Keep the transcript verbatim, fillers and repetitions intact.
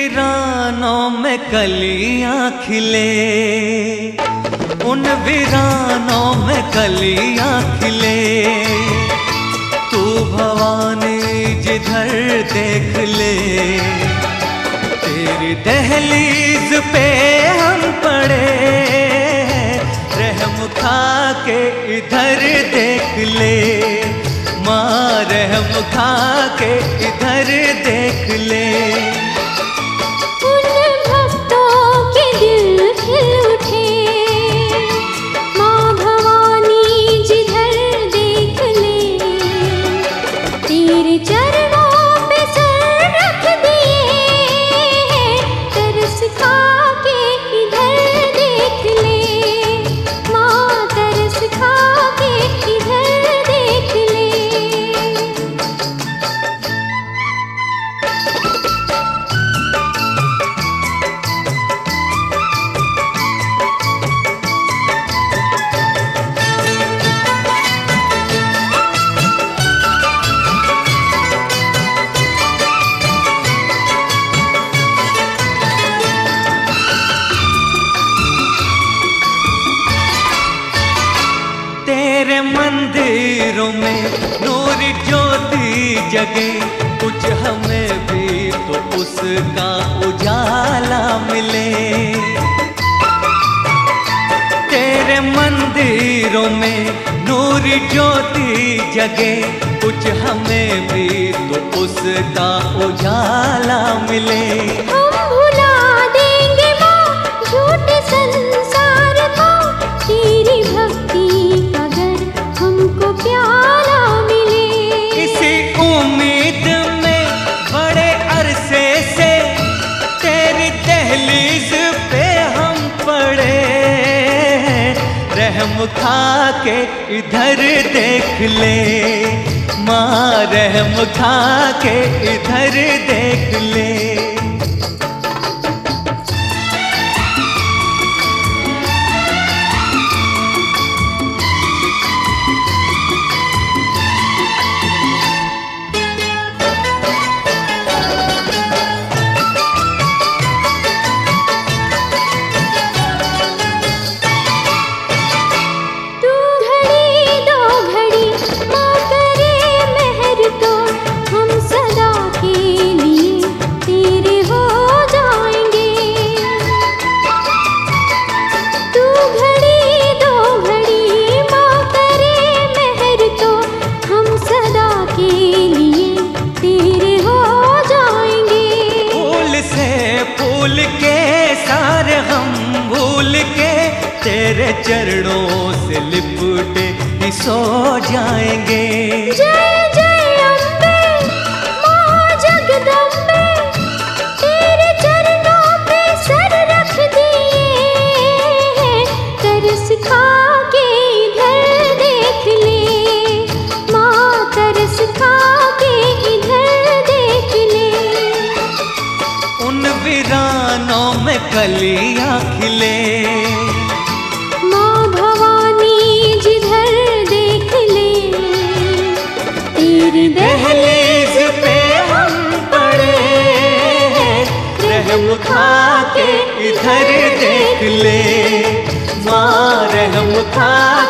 वीरानों में कलियां खिले, उन वीरानों में कलियां खिले। तू भवानी जिधर देख ले, तेरी दहलीज पे हम पड़े। रहम खा के इधर देख ले, माँ रहम खा के इधर देख ले। उन भक्तों के दिल खिल उठे, माँ भवानी जिधर देख ले। तेरे चरणों पे सर रख दिए, तरस खा के इधर देख ले। माँ तरस खा के इधर देख ले। तेरे मंदिरों में नूर ज्योति जगे, कुछ हमें भी तो उसका उजाला मिले। तेरे मंदिरों में नूर ज्योति जगे, कुछ हमें भी तो उसका उजाला मिले। हम भुला देंगे माँ झूठे संसार को, तेरी भक्ति का घर हमको प्यारा मिले। इसी उम्मीद में बड़े अरसे से तेरी दहलीज पे हम पड़े। रहम खा के इधर देख ले, माँ रहम खा के इधर देख ले। फूल के सारे हम भूल के तेरे चरणों से लिपटे ही सो जाएंगे। जय जय अम्बे माँ जगदम्बे, तेरे चरणों पे सर रख दिए। तरस खा के इधर देख ले, माँ तरस खा के इधर देख ले। उन वीरानों में कलियां खिले, माँ भवानी जिधर देख ले। तेरी दहलीज पे हम पड़े। रहम खा के इधर देख ले, माँ रहम खा